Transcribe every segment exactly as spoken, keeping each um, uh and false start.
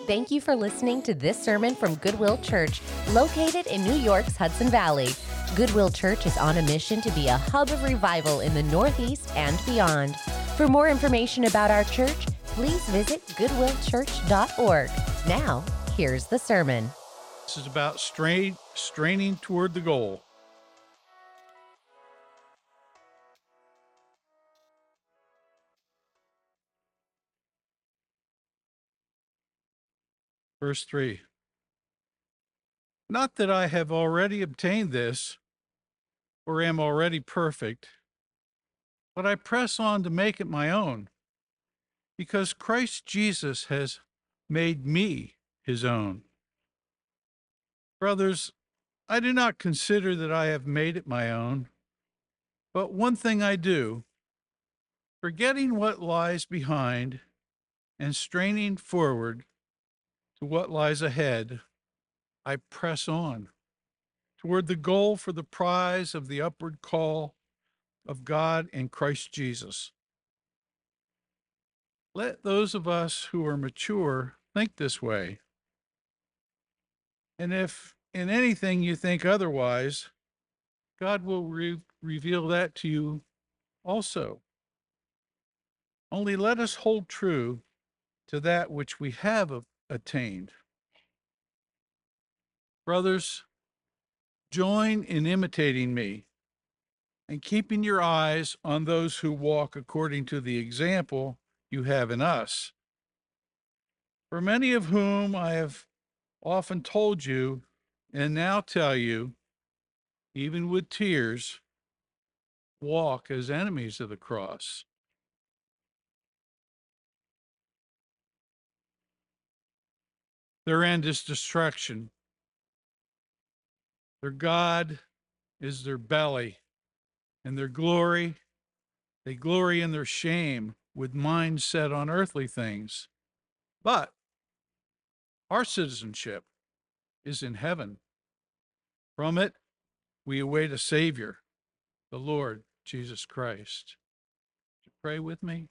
Thank you for listening to this sermon from Goodwill Church, located in New York's Hudson Valley. Goodwill Church is on a mission to be a hub of revival in the Northeast and beyond. For more information about our church, please visit goodwill church dot org. Now, here's the sermon. This is about strain, straining toward the goal. Verse three. Not that I have already obtained this, or am already perfect, but I press on to make it my own, because Christ Jesus has made me his own. Brothers, I do not consider that I have made it my own, but one thing I do, forgetting what lies behind and straining forward to what lies ahead, I press on toward the goal for the prize of the upward call of God in Christ Jesus. Let those of us who are mature think this way. And if in anything you think otherwise, God will re- reveal that to you also. Only let us hold true to that which we have a- attained. Brothers, join in imitating me and keeping your eyes on those who walk according to the example you have in us. For many of whom I have often told you and now tell you, even with tears, walk as enemies of the cross. Their end is destruction. Their God is their belly, and their glory, they glory in their shame with minds set on earthly things. But our citizenship is in heaven. From it, we await a Savior, the Lord Jesus Christ. Would you pray with me?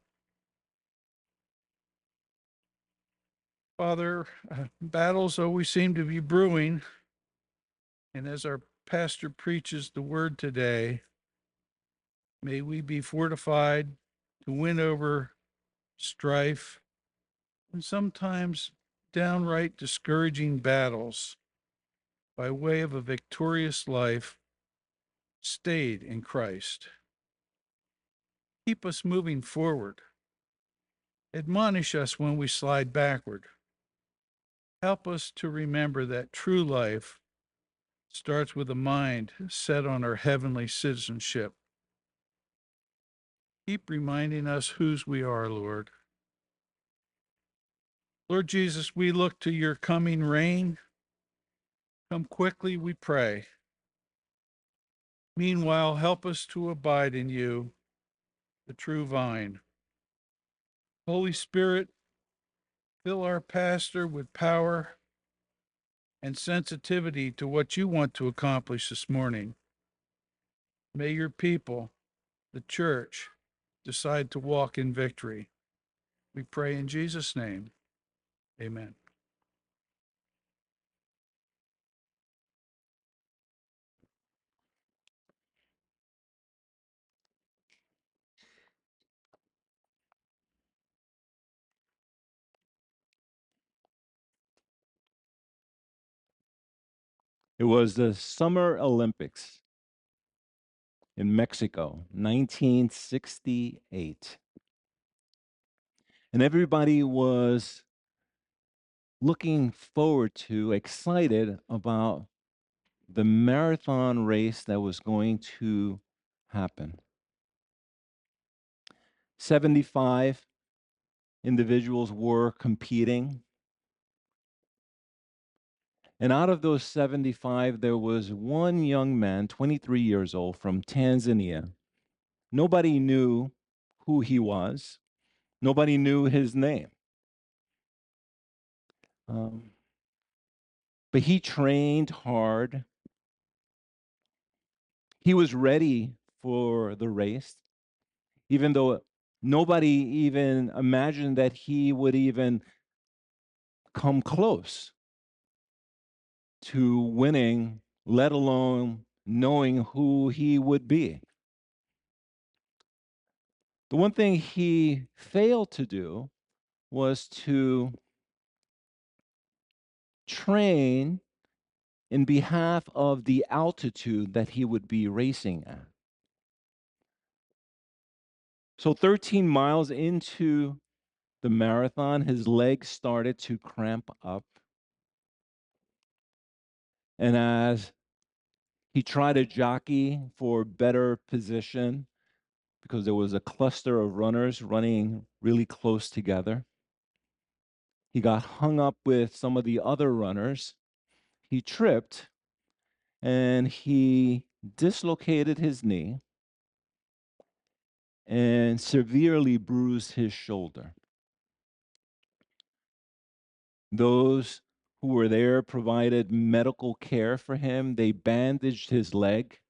Father, uh, battles always seem to be brewing, and as our pastor preaches the word today, may we be fortified to win over strife and sometimes downright discouraging battles by way of a victorious life stayed in Christ. Keep us moving forward. Admonish us when we slide backward. Help us to remember that true life starts with a mind set on our heavenly citizenship. Keep reminding us whose we are, Lord. Lord Jesus, we look to your coming reign. Come quickly, we pray. Meanwhile, help us to abide in you, the true vine. Holy Spirit, fill our pastor with power and sensitivity to what you want to accomplish this morning. May your people, the church, decide to walk in victory. We pray in Jesus' name. Amen. It was the Summer Olympics in Mexico, nineteen sixty-eight. And everybody was looking forward to, excited about the marathon race that was going to happen. seventy-five individuals were competing. And out of those seventy-five, there was one young man, twenty-three years old, from Tanzania. Nobody knew who he was. Nobody knew his name. Um, but he trained hard. He was ready for the race, even though nobody even imagined that he would even come close to winning, let alone knowing who he would be. The one thing he failed to do was to train in behalf of the altitude that he would be racing at. So thirteen miles into the marathon, his legs started to cramp up. And as he tried to jockey for better position, because there was a cluster of runners running really close together, he got hung up with some of the other runners. He tripped and he dislocated his knee and severely bruised his shoulder. Those who were there provided medical care for him. They bandaged his leg.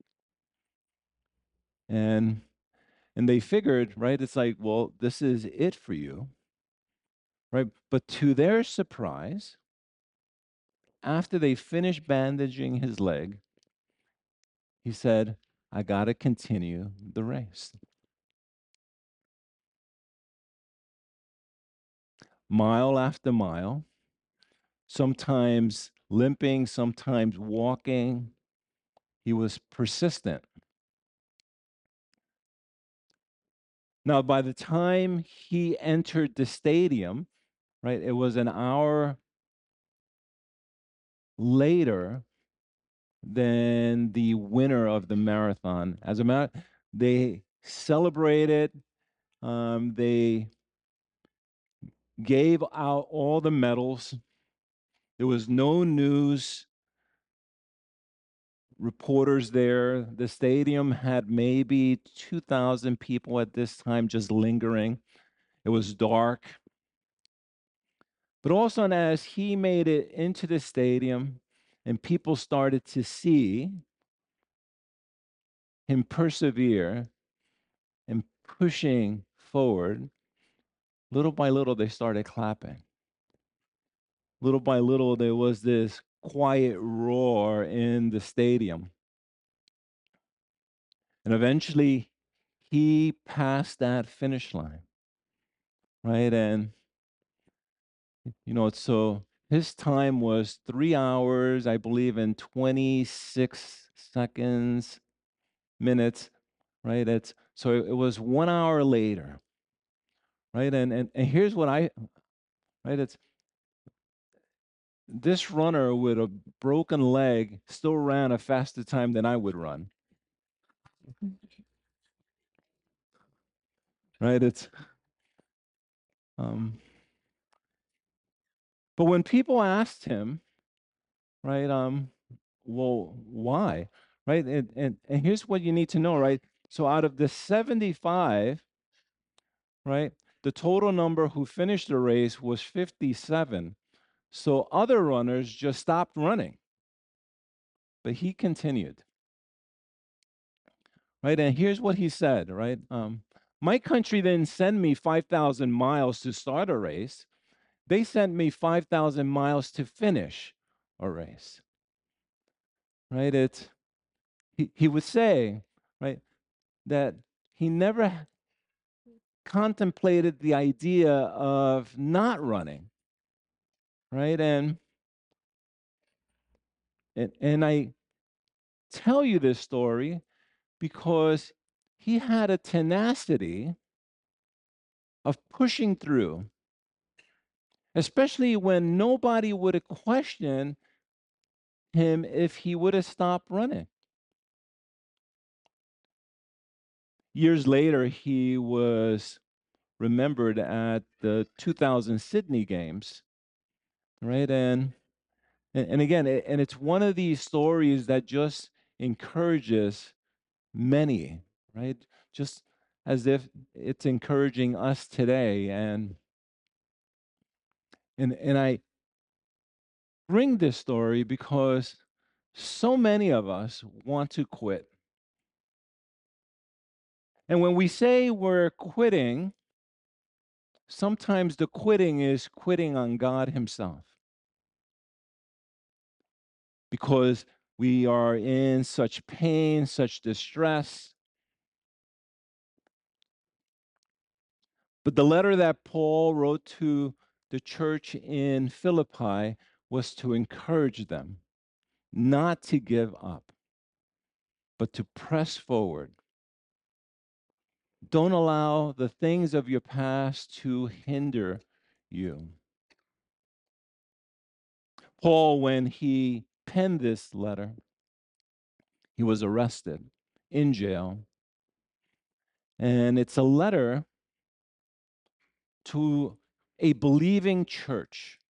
And and they figured, right, it's like, well, this is it for you. Right? But to their surprise, after they finished bandaging his leg, he said, I got to continue the race. Mile after mile, sometimes limping, sometimes walking, he was persistent. Now, by the time he entered the stadium, right, it was an hour later than the winner of the marathon. As a matter, they celebrated, um, they gave out all the medals. There was no news reporters there. The stadium had maybe two thousand people at this time just lingering. It was dark. But all of a sudden, as he made it into the stadium and people started to see him persevere and pushing forward, little by little, they started clapping. Little by little, there was this quiet roar in the stadium. And eventually, he passed that finish line, right? And, you know, so his time was three hours, I believe, and twenty-six seconds, minutes, right? It's, so it was one hour later, right? And, and, and here's what I, right? It's, this runner with a broken leg still ran a faster time than I would run. Right? It's um but when people asked him, right, um, well, why? Right? And and, and here's what you need to know, right? So out of the seventy-five, right, the total number who finished the race was fifty-seven. So other runners just stopped running. But he continued. Right? And here's what he said, right? Um, my country didn't send me five thousand miles to start a race. They sent me five thousand miles to finish a race. Right? It's, he, he would say, right, that he never contemplated the idea of not running. Right? And, and, and I tell you this story because he had a tenacity of pushing through, especially when nobody would have questioned him if he would have stopped running. Years later, he was remembered at the two thousand Sydney Games, right? And and, and again, it, and it's one of these stories that just encourages many, right? Just as if it's encouraging us today. And and and I bring this story because so many of us want to quit. And when we say we're quitting, sometimes the quitting is quitting on God Himself. because we are in such pain, such distress. But the letter that Paul wrote to the church in Philippi was to encourage them not to give up, but to press forward. Don't allow the things of your past to hinder you. Paul, when he penned this letter, he was arrested in jail. And it's a letter to a believing church.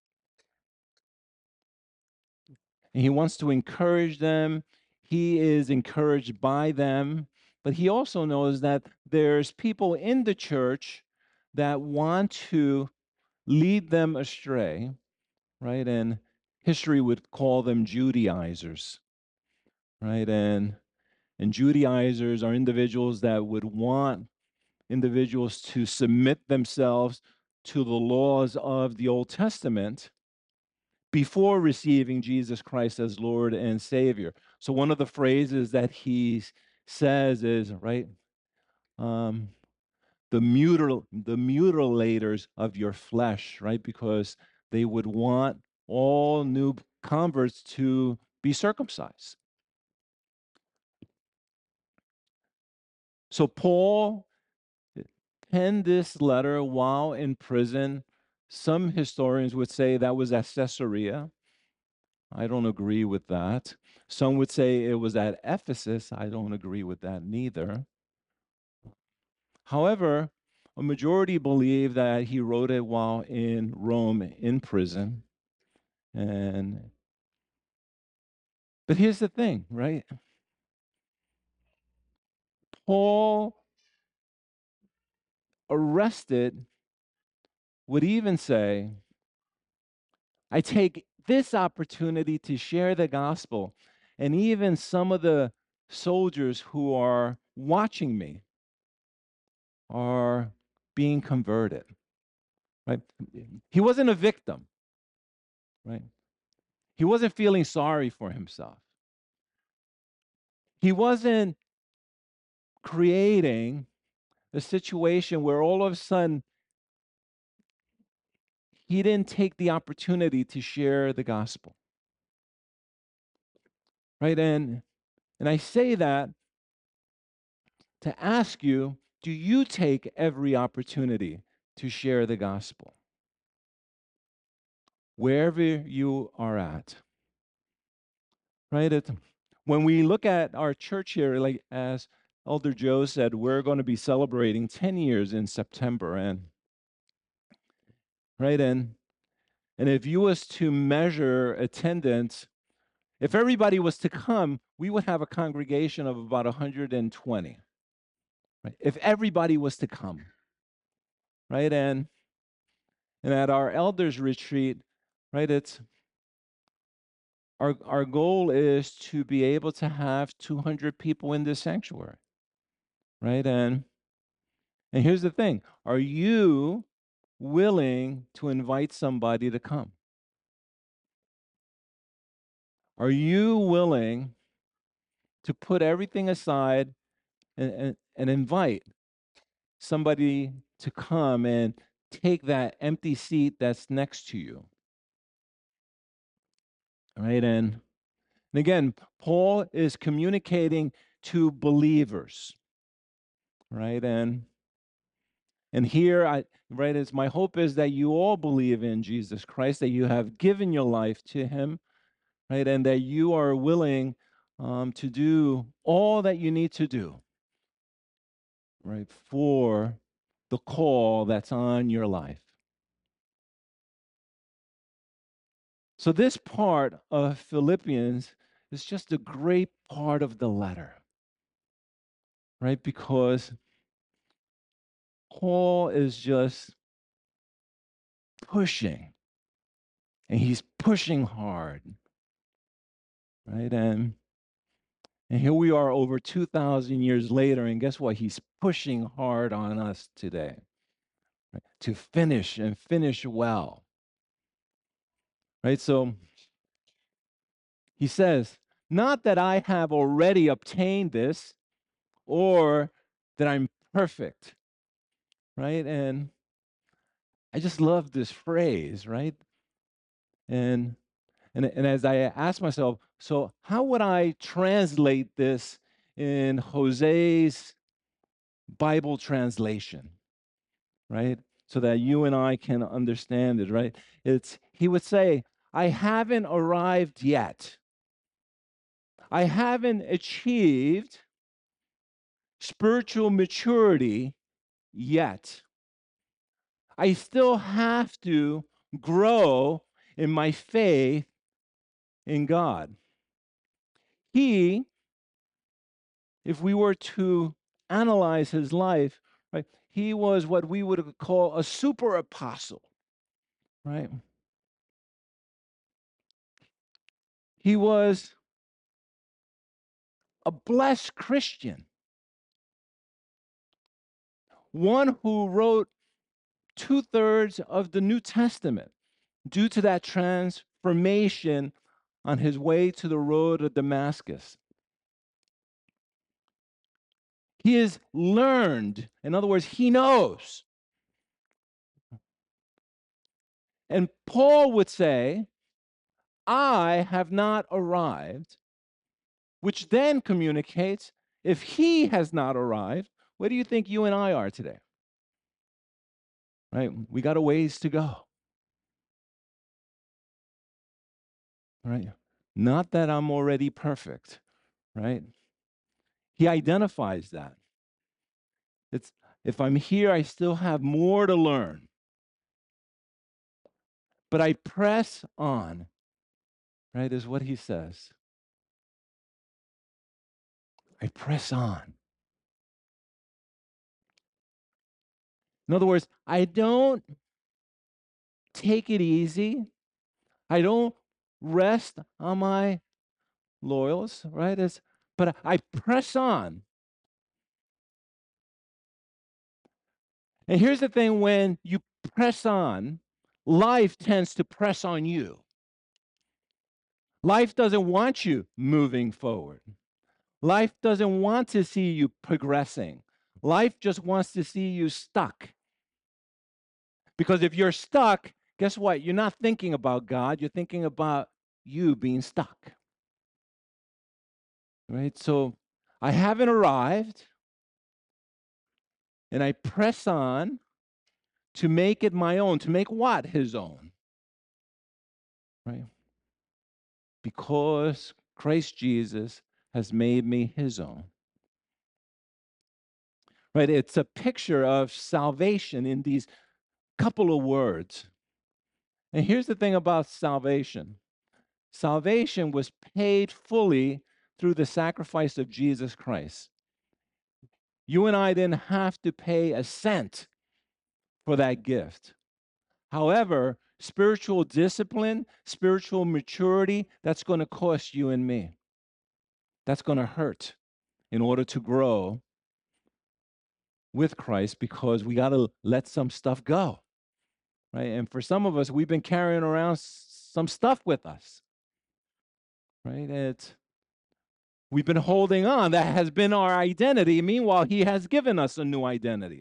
And he wants to encourage them. He is encouraged by them. But he also knows that there's people in the church that want to lead them astray, right? And history would call them Judaizers, right? And and Judaizers are individuals that would want individuals to submit themselves to the laws of the Old Testament before receiving Jesus Christ as Lord and Savior. So one of the phrases that he says is, right, um, the mutil the mutilators of your flesh, right? Because they would want all new converts to be circumcised. So Paul penned this letter while in prison. Some historians would say that was at Caesarea. I don't agree with that. Some would say it was at Ephesus. I don't agree with that neither. However, a majority believe that he wrote it while in Rome in prison. And but here's the thing, right? Paul, arrested, would even say, I take this opportunity to share the gospel. And even some of the soldiers who are watching me are being converted, right? He wasn't a victim, right? He wasn't feeling sorry for himself. He wasn't creating a situation where all of a sudden he didn't take the opportunity to share the gospel, right? And and I say that to ask you, do you take every opportunity to share the gospel? Wherever you are at, right? It, when we look at our church here, like as Elder Joe said, we're going to be celebrating ten years in September. And right, and and if you was to measure attendance, if everybody was to come, we would have a congregation of about one hundred twenty. Right? If everybody was to come, right? And and at our elders retreat, right, it's our our goal is to be able to have two hundred people in this sanctuary, right? And and here's the thing, are you willing to invite somebody to come? Are you willing to put everything aside and, and, and invite somebody to come and take that empty seat that's next to you? All right. And, and again, Paul is communicating to believers. Right. And and here I right is my hope is that you all believe in Jesus Christ, that you have given your life to him, right? And that you are willing um, to do all that you need to do, right, for the call that's on your life. So this part of Philippians is just a great part of the letter, right? Because Paul is just pushing, and he's pushing hard, right? And and here we are over two thousand years later, and guess what? He's pushing hard on us today, right? To finish and finish well, right? So He says, not that I have already obtained this or that I'm perfect, right? And I just love this phrase, right? And and, and as I ask myself, so how would I translate this in Jose's Bible translation, right? So that you and I can understand it, right? It's he would say, I haven't arrived yet. I haven't achieved spiritual maturity yet. I still have to grow in my faith in God. He, if we were to analyze his life, right, he was what we would call a super apostle, right? He was a blessed Christian, one who wrote two thirds of the New Testament due to that transformation on his way to the road of Damascus. He is learned. In other words, he knows. And Paul would say, I have not arrived, which then communicates if he has not arrived, where do you think you and I are today? Right? We got a ways to go. Right? Not that I'm already perfect, right? He identifies that. It's if I'm here, I still have more to learn. But I press on, right? Is what he says. I press on. In other words, I don't take it easy. I don't rest on my laurels, right? It's, but I press on. And here's the thing, when you press on, life tends to press on you. Life doesn't want you moving forward. Life doesn't want to see you progressing. Life just wants to see you stuck. Because if you're stuck, guess what? You're not thinking about God, you're thinking about you being stuck. Right? So I haven't arrived, and I press on to make it my own. To make what his own? Right? Because Christ Jesus has made me his own. Right? It's a picture of salvation in these couple of words. And here's the thing about salvation. Salvation was paid fully through the sacrifice of Jesus Christ. You and I didn't have to pay a cent for that gift. However, spiritual discipline, spiritual maturity, that's going to cost you and me. That's going to hurt in order to grow with Christ, because we got to let some stuff go, right? And for some of us, we've been carrying around some stuff with us, right? It's, we've been holding on. That has been our identity. Meanwhile, he has given us a new identity.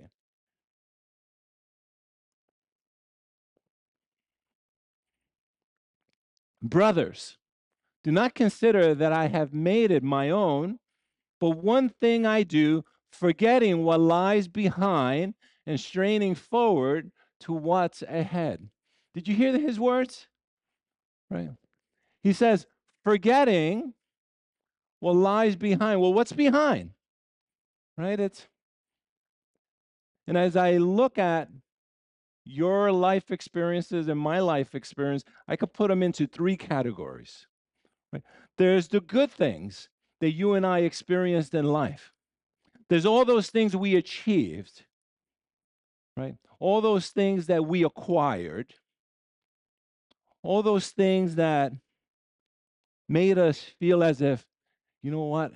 Brothers, do not consider that I have made it my own, but one thing I do, forgetting what lies behind and straining forward to what's ahead. Did you hear his words? Right. He says, forgetting what lies behind. Well, what's behind? Right? It's, and as I look at your life experiences and my life experience, I could put them into three categories. Right? There's the good things that you and I experienced in life. There's all those things we achieved, right? All those things that we acquired, all those things that made us feel as if, you know what?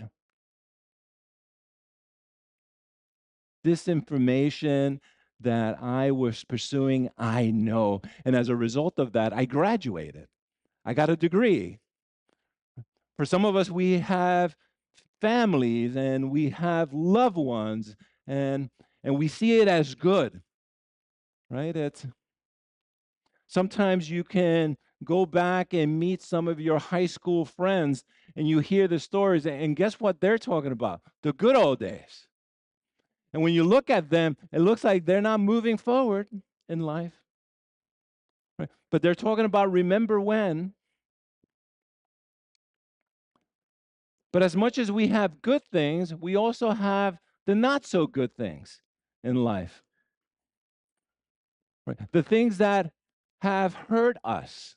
This information that I was pursuing, I know. And as a result of that, I graduated. I got a degree. For some of us, we have families and we have loved ones, and and we see it as good, right? It's sometimes you can go back and meet some of your high school friends and you hear the stories, and guess what they're talking about? The good old days. And when you look at them, it looks like they're not moving forward in life. Right? But they're talking about remember when. But as much as we have good things, we also have the not so good things in life. Right? The things that have hurt us.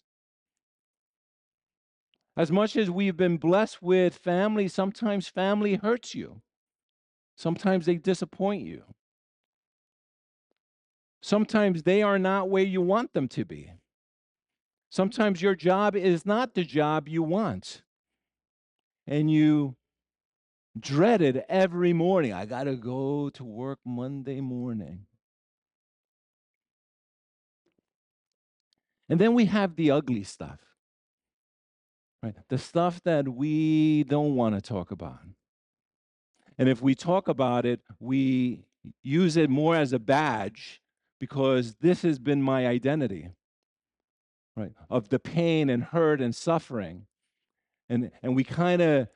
As much as we've been blessed with family, sometimes family hurts you. Sometimes they disappoint you. Sometimes they are not where you want them to be. Sometimes your job is not the job you want. And you dread it every morning. I got to go to work Monday morning. And then we have the ugly stuff. Right? The stuff that we don't want to talk about. And if we talk about it, we use it more as a badge because this has been my identity, right? Of the pain and hurt and suffering. And, and we kind of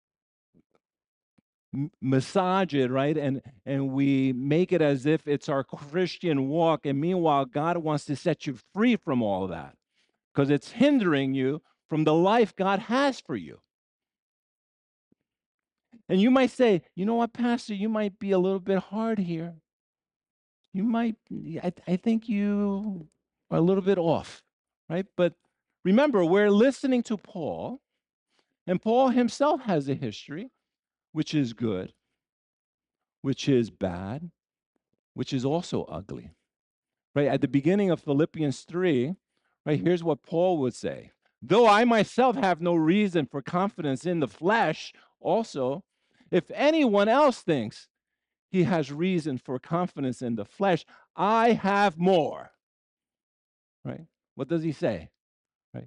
m- massage it, right? And, and we make it as if it's our Christian walk. And meanwhile, God wants to set you free from all of that because it's hindering you from the life God has for you. And you might say, you know what, Pastor, you might be a little bit hard here. You might, I, I think you are a little bit off, right? But remember, we're listening to Paul, and Paul himself has a history, which is good, which is bad, which is also ugly, right? At the beginning of Philippians three, right, here's what Paul would say. Though I myself have no reason for confidence in the flesh, also, if anyone else thinks he has reason for confidence in the flesh, I have more. Right? What does he say? Right?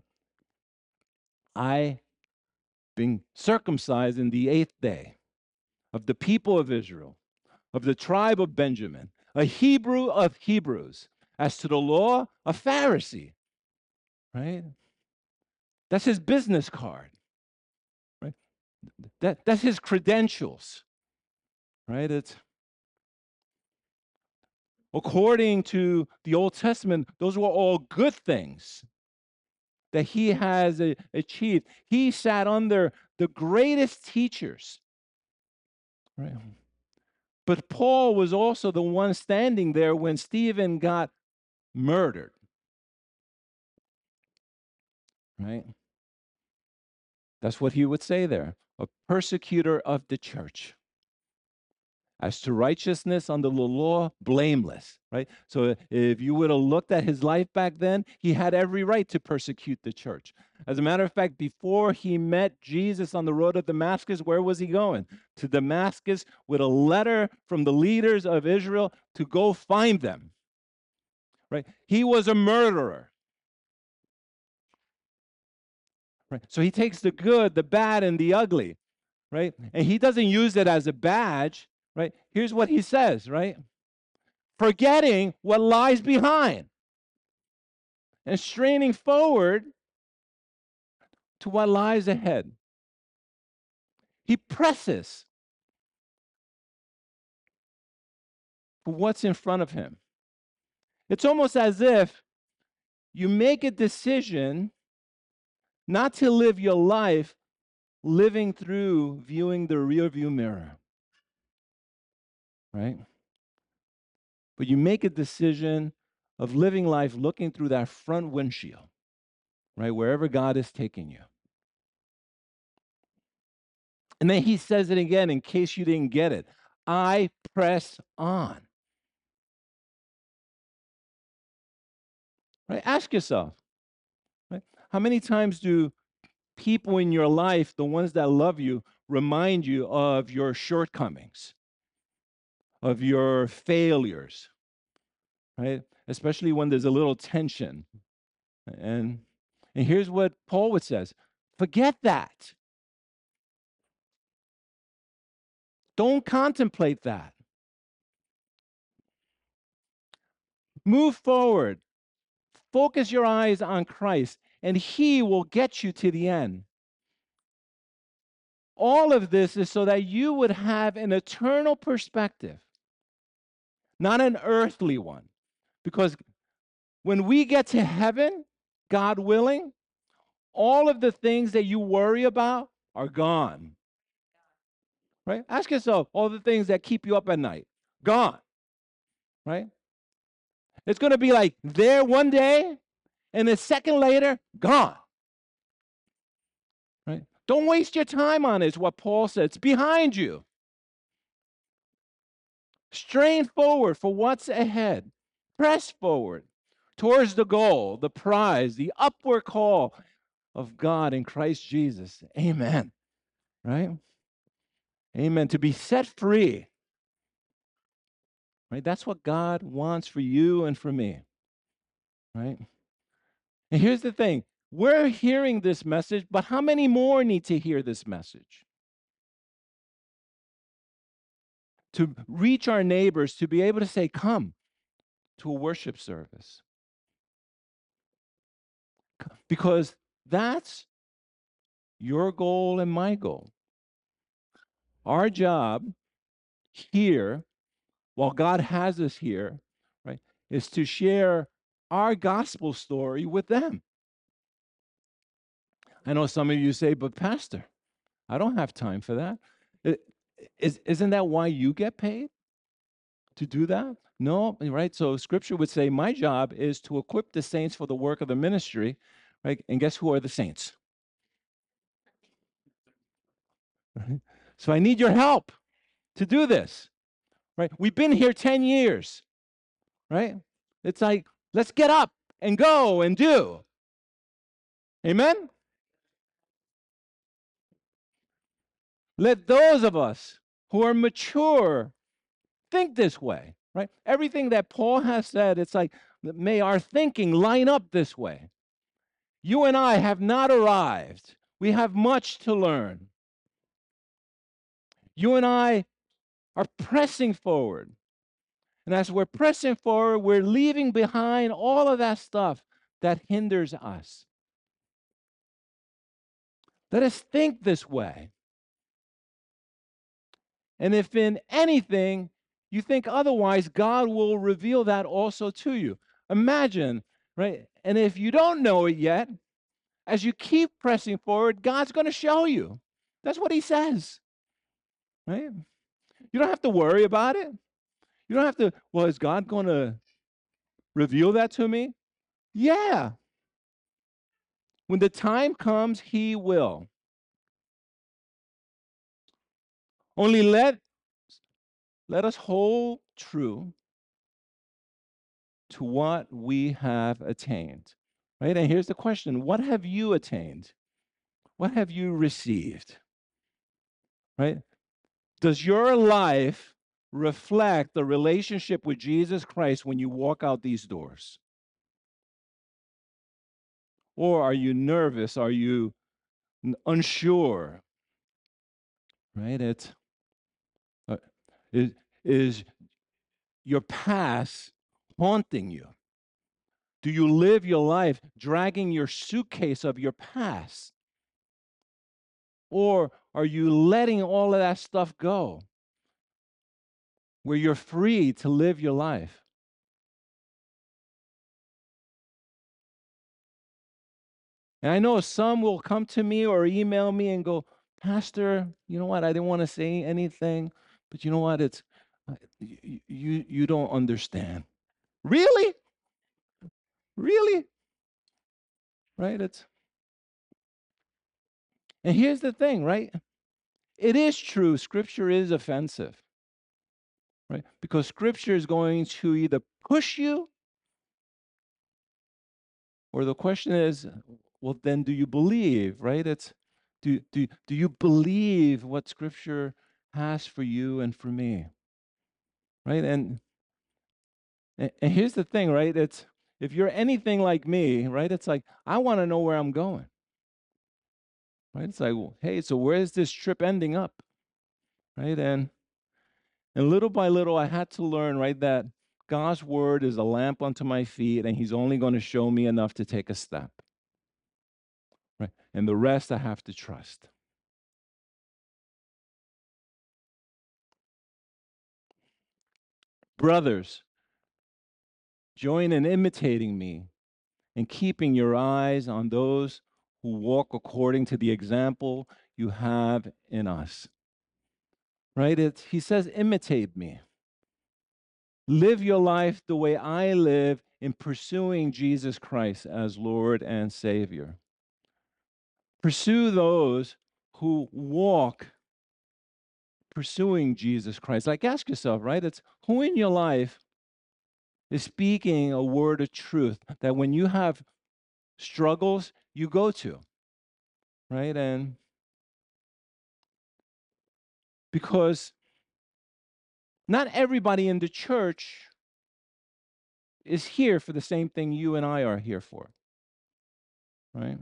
I being circumcised in the eighth day of the people of Israel, of the tribe of Benjamin, a Hebrew of Hebrews, as to the law, a Pharisee. Right? That's his business card. Right? That, that's his credentials. Right? It's according to the Old Testament, those were all good things that he has a, achieved. He sat under the greatest teachers. Right? But Paul was also the one standing there when Stephen got murdered. Right? That's what he would say there. A persecutor of the church. As to righteousness under the law, blameless, right? So if you would have looked at his life back then, he had every right to persecute the church. As a matter of fact, before he met Jesus on the road to Damascus, where was he going? To Damascus with a letter from the leaders of Israel to go find them, right? He was a murderer. Right? So he takes the good, the bad, and the ugly, right? And he doesn't use it as a badge. Right? Here's what he says, right? Forgetting what lies behind and straining forward to what lies ahead. He presses for what's in front of him. It's almost as if you make a decision not to live your life living through viewing the rearview mirror. Right? But you make a decision of living life looking through that front windshield, right? Wherever God is taking you. And then he says it again in case you didn't get it. I press on. Right? Ask yourself, right? How many times do people in your life, the ones that love you, remind you of your shortcomings, of your failures, right? Especially when there's a little tension. And, and here's what Paul would says, forget that. Don't contemplate that. Move forward. Focus your eyes on Christ, and He will get you to the end. All of this is so that you would have an eternal perspective, not an earthly one. Because when we get to heaven, God willing, all of the things that you worry about are gone. Right? Ask yourself, all the things that keep you up at night, gone. Right? It's going to be like there one day, and a second later, gone. Right? Don't waste your time on it, is what Paul said. It's behind you. Strain forward for what's ahead. Press forward towards the goal, the prize, the upward call of God in Christ Jesus. Amen. Right? Amen. To be set free. Right? That's what God wants for you and for me. Right? And here's the thing. We're hearing this message, but how many more need to hear this message? To reach our neighbors, to be able to say, come to a worship service. Because that's your goal and my goal. Our job here, while God has us here, right, is to share our gospel story with them. I know some of you say, but Pastor, I don't have time for that. It, is, isn't that why you get paid? To do that? No, right? So scripture would say, my job is to equip the saints for the work of the ministry, right? And guess who are the saints? Right? So I need your help to do this, right? We've been here ten years, right? It's like, let's get up and go and do. Amen? Let those of us who are mature think this way, right? Everything that Paul has said, it's like, may our thinking line up this way. You and I have not arrived. We have much to learn. You and I are pressing forward. And as we're pressing forward, we're leaving behind all of that stuff that hinders us. Let us think this way. And if in anything you think otherwise, God will reveal that also to you. Imagine, right? And if you don't know it yet, as you keep pressing forward, God's going to show you. That's what He says, right? You don't have to worry about it. You don't have to, well, is God going to reveal that to me? Yeah. When the time comes, He will. Only let, let us hold true to what we have attained, right? And here's the question. What have you attained? What have you received, right? Does your life reflect the relationship with Jesus Christ when you walk out these doors? Or are you nervous? Are you unsure? Right? It's, uh, is, is your past haunting you? Do you live your life dragging your suitcase of your past? Or are you letting all of that stuff go where you're free to live your life? And I know some will come to me or email me and go, Pastor, you know what? I didn't want to say anything, but you know what? It's uh, you you, you don't understand. Really? Really? Right? It's And here's the thing, right? It is true. Scripture is offensive, right? Because Scripture is going to either push you, or the question is, well, then do you believe, right? It's do do do you believe what Scripture has for you and for me, right? And and and here's the thing, right? It's if you're anything like me, right? It's like I want to know where I'm going, right? It's like, well, hey, so where's this trip ending up, right? And And little by little, I had to learn, right, that God's word is a lamp unto my feet, and he's only going to show me enough to take a step. Right? And the rest I have to trust. Brothers, join in imitating me and keeping your eyes on those who walk according to the example you have in us. Right? It's, he says, imitate me. Live your life the way I live in pursuing Jesus Christ as Lord and Savior. Pursue those who walk pursuing Jesus Christ. Like, ask yourself, right? It's who in your life is speaking a word of truth that when you have struggles, you go to, right? And because not everybody in the church is here for the same thing you and I are here for, right?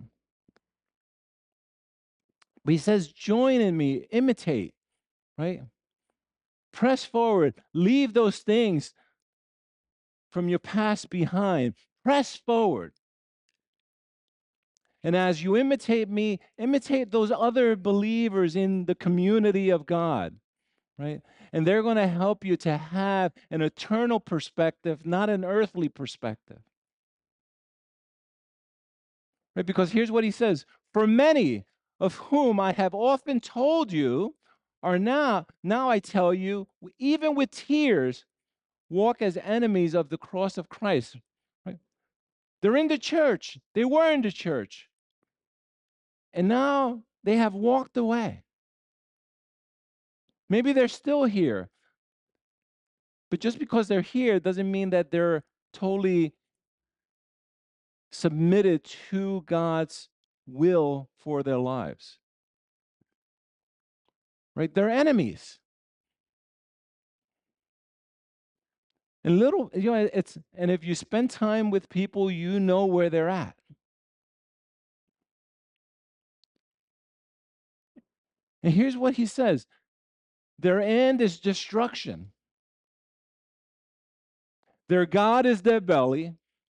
But he says, join in me, imitate, right? Press forward, leave those things from your past behind, press forward. And as you imitate me, imitate those other believers in the community of God, right? And they're going to help you to have an eternal perspective, not an earthly perspective. Right? Because here's what he says, for many of whom I have often told you are now, now I tell you, even with tears, walk as enemies of the cross of Christ. Right? They're in the church. They were in the church. And now they have walked away. Maybe they're still here. But just because they're here doesn't mean that they're totally submitted to God's will for their lives. Right? They're enemies. And little, you know, it's, and if you spend time with people, you know where they're at. And here's what he says, their end is destruction. Their God is their belly.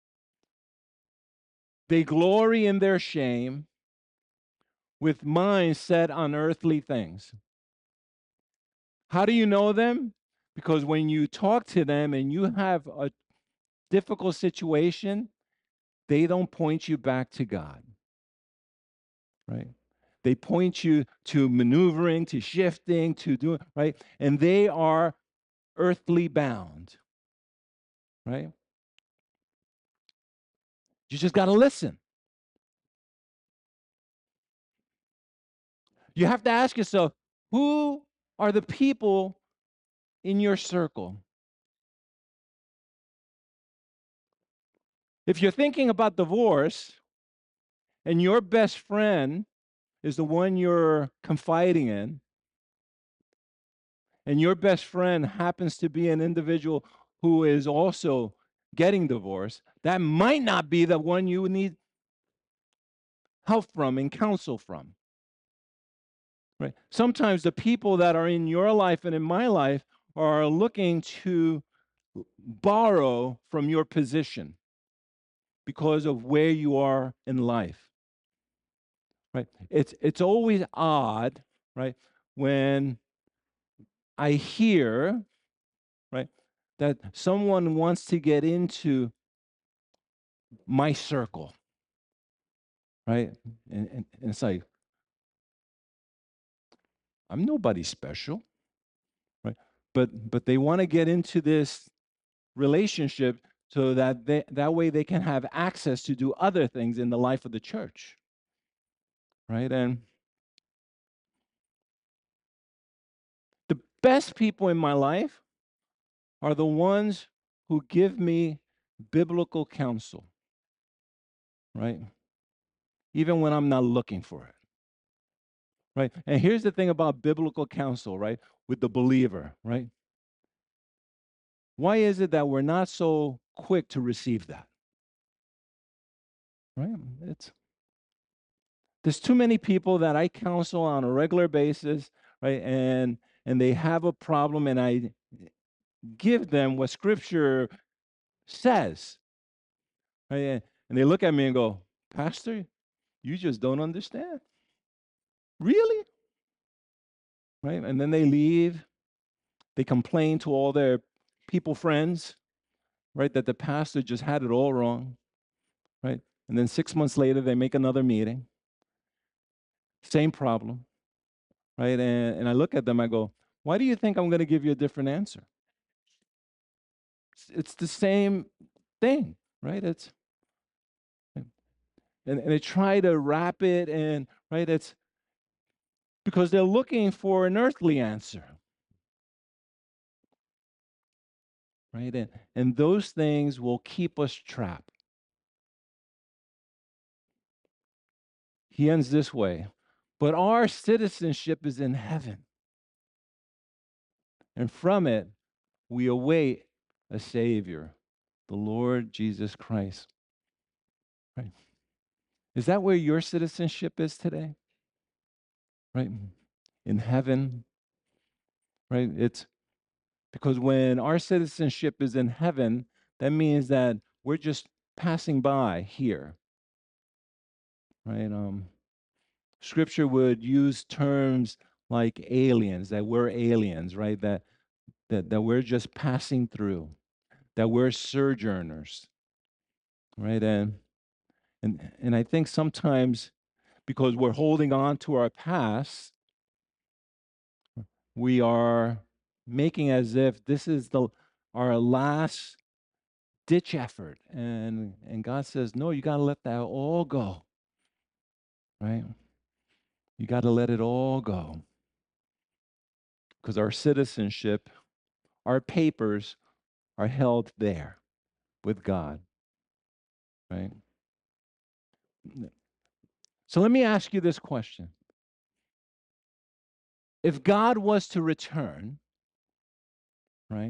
They glory in their shame with minds set on earthly things. How do you know them? Because when you talk to them and you have a difficult situation, they don't point you back to God, right? They point you to maneuvering, to shifting, to doing, right? And they are earthly bound, right? You just got to listen. You have to ask yourself, who are the people in your circle? If you're thinking about divorce and your best friend is the one you're confiding in, and your best friend happens to be an individual who is also getting divorced, that might not be the one you need help from and counsel from. Right? Sometimes the people that are in your life and in my life are looking to borrow from your position because of where you are in life. Right? It's it's always odd, right, when I hear, right, that someone wants to get into my circle, right? And, and, and it's like, I'm nobody special, right? But but they want to get into this relationship so that they, that way they can have access to do other things in the life of the church, right? And the best people in my life are the ones who give me biblical counsel, right? Even when I'm not looking for it, right? And here's the thing about biblical counsel, right? With the believer, right? Why is it that we're not so quick to receive that? Right? It's there's too many people that I counsel on a regular basis, right? And and they have a problem, and I give them what Scripture says. Right? And they look at me and go, Pastor, you just don't understand. Really? Right? And then they leave. They complain to all their people friends, right, that the pastor just had it all wrong, right? And then six months later, they make another meeting. Same problem, right? And, and I look at them, I go, why do you think I'm going to give you a different answer? It's, it's the same thing, right? It's and, and they try to wrap it in, right? It's because they're looking for an earthly answer, right? And, and those things will keep us trapped. He ends this way, but our citizenship is in heaven. And from it, we await a Savior, the Lord Jesus Christ. Right? Is that where your citizenship is today? Right? In heaven? Right? It's because when our citizenship is in heaven, that means that we're just passing by here. Right? Um, scripture would use terms like aliens, that we're aliens, right? That that, that we're just passing through, that we're sojourners. Right? And and and I think sometimes because we're holding on to our past, we are making as if this is the our last ditch effort. And and God says, no, you got to let that all go. Right? You got to let it all go. Because our citizenship, our papers are held there with God. Right? So let me ask you this question. If God was to return, right?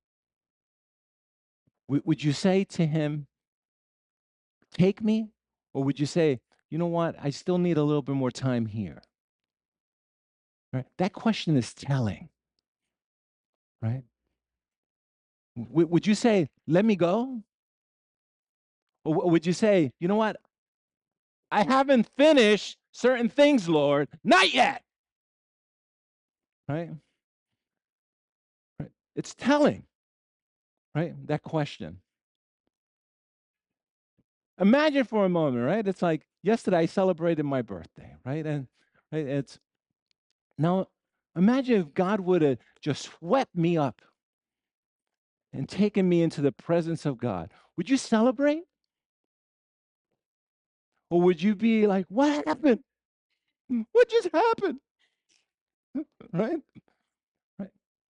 W- would you say to him, take me? Or would you say, you know what? I still need a little bit more time here. Right? That question is telling. Right? W- would you say, let me go? Or w- would you say, you know what? I haven't finished certain things, Lord. Not yet. Right? Right? It's telling. Right? That question. Imagine for a moment, right? It's like yesterday I celebrated my birthday, right? And right, it's now imagine if God would have just swept me up and taken me into the presence of God. Would you celebrate? Or would you be like, what happened? What just happened? Right? Right.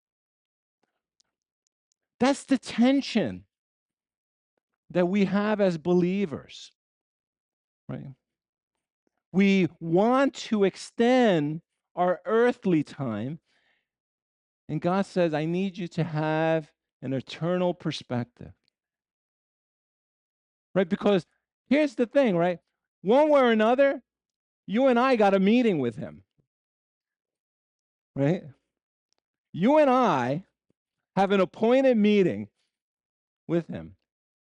That's the tension that we have as believers. Right? We want to extend our earthly time, and God says, I need you to have an eternal perspective. Right? Because here's the thing, right? One way or another, you and I got a meeting with him. Right? You and I have an appointed meeting with him.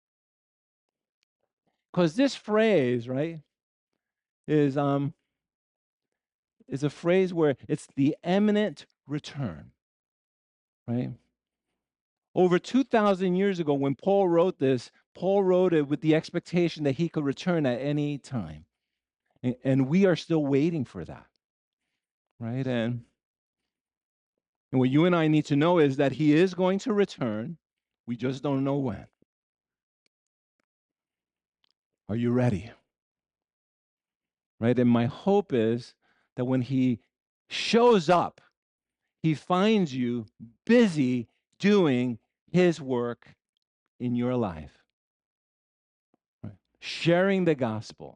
Because this phrase, right, is um is a phrase where it's the imminent return, right? Over two thousand years ago, when Paul wrote this, Paul wrote it with the expectation that he could return at any time. And, and we are still waiting for that, right? And, and what you and I need to know is that he is going to return. We just don't know when. Are you ready? Right? And my hope is that when he shows up, he finds you busy doing his work in your life, right? Sharing the gospel,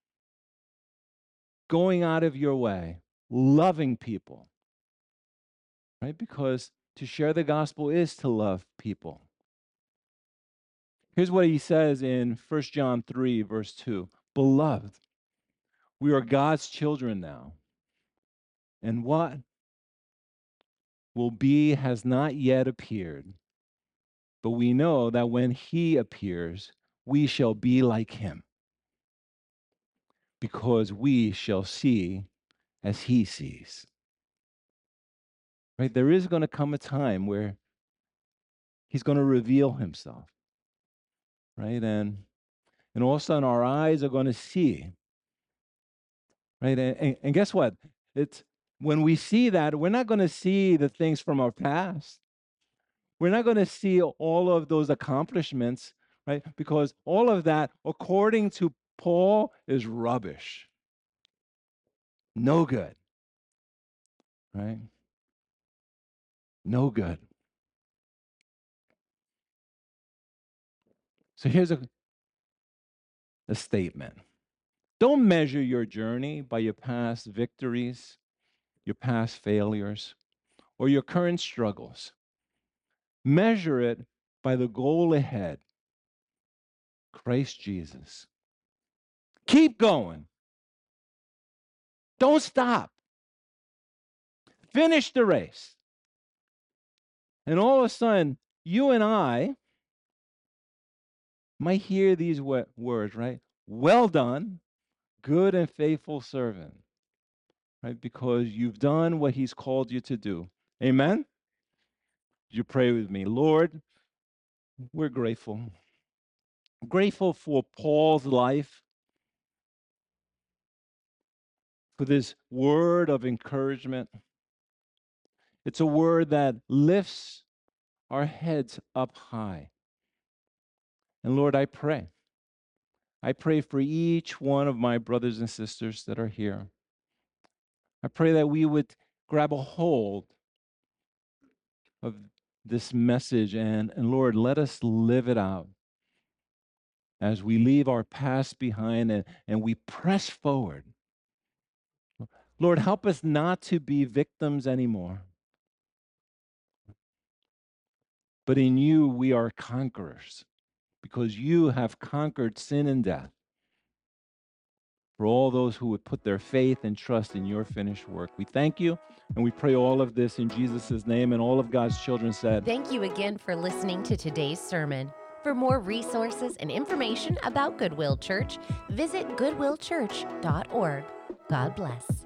going out of your way, loving people, right? Because to share the gospel is to love people. Here's what he says in First John three, verse two. Beloved, we are God's children now, and what will be has not yet appeared. But we know that when he appears, we shall be like him, because we shall see as he sees. Right? There is going to come a time where he's going to reveal himself. Right? And and all of a sudden our eyes are going to see. Right? And, and, and guess what? It's when we see that, we're not going to see the things from our past. We're not going to see all of those accomplishments, right? Because all of that, according to Paul, is rubbish. No good. Right? No good. So here's a, a statement. Don't measure your journey by your past victories, your past failures, or your current struggles. Measure it by the goal ahead, Christ Jesus. Keep going. Don't stop. Finish the race. And all of a sudden, you and I might hear these wo- words, right? Well done, good and faithful servant, right? Because you've done what he's called you to do. Amen? You pray with me. Lord, we're grateful. Grateful for Paul's life, for this word of encouragement. It's a word that lifts our heads up high. And Lord, I pray. I pray for each one of my brothers and sisters that are here. I pray that we would grab a hold of this message and, and Lord, let us live it out as we leave our past behind and, and we press forward. Lord, help us not to be victims anymore. But in you, we are conquerors because you have conquered sin and death. For all those who would put their faith and trust in your finished work, we thank you and we pray all of this in Jesus' name. And all of God's children said, Thank you again for listening to today's sermon. For more resources and information about Goodwill Church, visit goodwill church dot org. God bless.